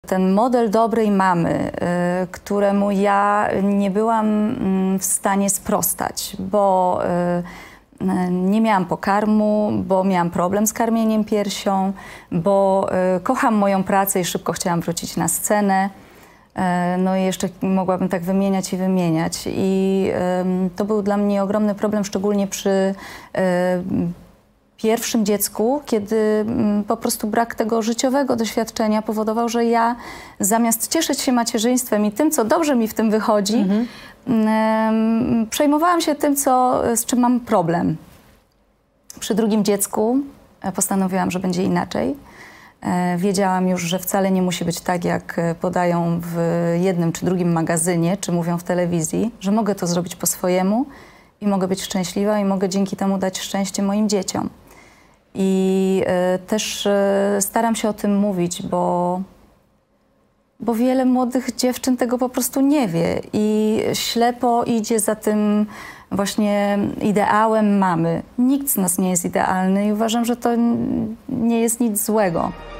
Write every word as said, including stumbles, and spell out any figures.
ten model dobrej mamy, y, któremu ja nie byłam y, w stanie sprostać, bo y, y, nie miałam pokarmu, bo miałam problem z karmieniem piersią, bo y, kocham moją pracę i szybko chciałam wrócić na scenę. Y, no i jeszcze mogłabym tak wymieniać i wymieniać. I y, to był dla mnie ogromny problem, szczególnie przy y, pierwszym dziecku, kiedy mm, po prostu brak tego życiowego doświadczenia powodował, że ja zamiast cieszyć się macierzyństwem i tym, co dobrze mi w tym wychodzi, mm. mm, przejmowałam się tym, co, z czym mam problem. Przy drugim dziecku postanowiłam, że będzie inaczej. E, wiedziałam już, że wcale nie musi być tak, jak podają w jednym czy drugim magazynie, czy mówią w telewizji, że mogę to zrobić po swojemu i mogę być szczęśliwa i mogę dzięki temu dać szczęście moim dzieciom. I y, też y, staram się o tym mówić, bo, bo wiele młodych dziewczyn tego po prostu nie wie i ślepo idzie za tym właśnie ideałem mamy. Nikt z nas nie jest idealny i uważam, że to nie jest nic złego.